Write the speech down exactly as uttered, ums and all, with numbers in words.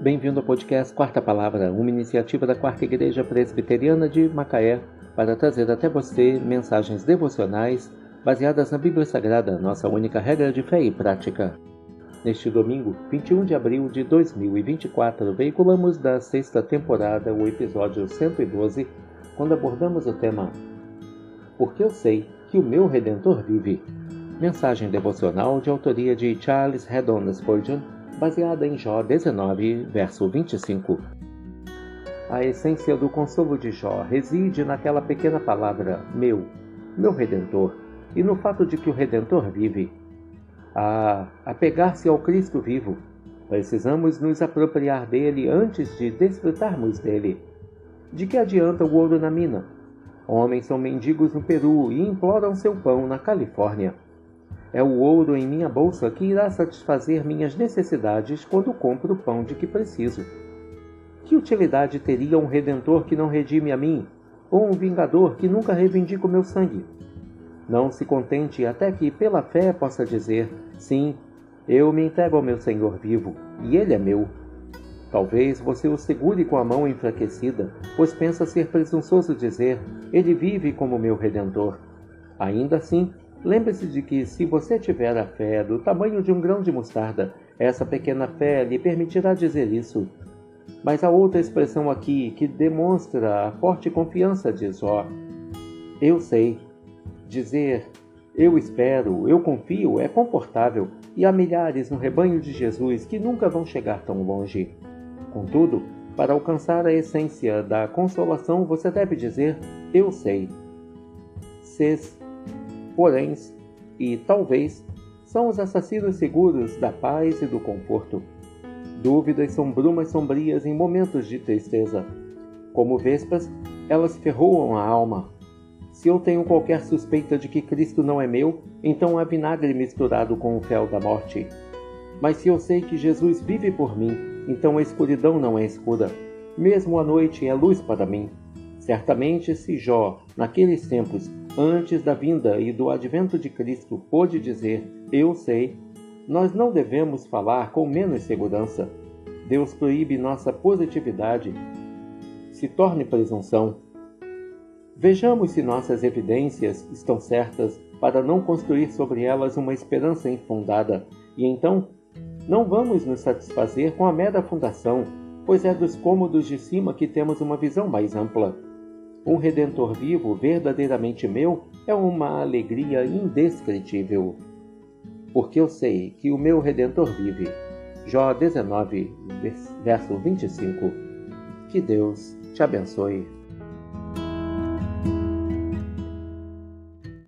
Bem-vindo ao podcast Quarta Palavra, uma iniciativa da Quarta Igreja Presbiteriana de Macaé para trazer até você mensagens devocionais baseadas na Bíblia Sagrada, nossa única regra de fé e prática. Neste domingo, vinte e um de abril de dois mil e vinte e quatro, veiculamos da sexta temporada o episódio cento e doze, quando abordamos o tema Porque eu sei que o meu Redentor vive. Mensagem devocional de autoria de Charles Haddon Spurgeon, baseada em Jó dezenove, verso vinte e cinco. A essência do consolo de Jó reside naquela pequena palavra, meu, meu Redentor, e no fato de que o Redentor vive. A apegar-se ao Cristo vivo, precisamos nos apropriar dele antes de desfrutarmos dele. De que adianta o ouro na mina? Homens são mendigos no Peru e imploram seu pão na Califórnia. É o ouro em minha bolsa que irá satisfazer minhas necessidades quando compro o pão de que preciso. Que utilidade teria um Redentor que não redime a mim, ou um vingador que nunca reivindica o meu sangue? Não se contente até que, pela fé, possa dizer, sim, eu me entrego ao meu Senhor vivo, e ele é meu. Talvez você o segure com a mão enfraquecida, pois pensa ser presunçoso dizer, ele vive como meu Redentor. Ainda assim, lembre-se de que, se você tiver a fé do tamanho de um grão de mostarda, essa pequena fé lhe permitirá dizer isso. Mas há outra expressão aqui que demonstra a forte confiança de Jó. Eu sei. Dizer, eu espero, eu confio, é confortável, e há milhares no rebanho de Jesus que nunca vão chegar tão longe. Contudo, para alcançar a essência da consolação, você deve dizer, eu sei. Ses, porém, e talvez, são os assassinos seguros da paz e do conforto. Dúvidas são brumas sombrias em momentos de tristeza. Como vespas, elas ferroam a alma. Se eu tenho qualquer suspeita de que Cristo não é meu, então há vinagre misturado com o fel da morte. Mas se eu sei que Jesus vive por mim, então a escuridão não é escura. Mesmo a noite é luz para mim. Certamente, se Jó, naqueles tempos, antes da vinda e do advento de Cristo, pôde dizer, eu sei, nós não devemos falar com menos segurança. Deus proíbe nossa positividade. Se torne presunção. Vejamos se nossas evidências estão certas para não construir sobre elas uma esperança infundada, e então, não vamos nos satisfazer com a mera fundação, pois é dos cômodos de cima que temos uma visão mais ampla. Um Redentor vivo, verdadeiramente meu, é uma alegria indescritível. Porque eu sei que o meu Redentor vive. Jó dezenove, verso vinte e cinco. Que Deus te abençoe.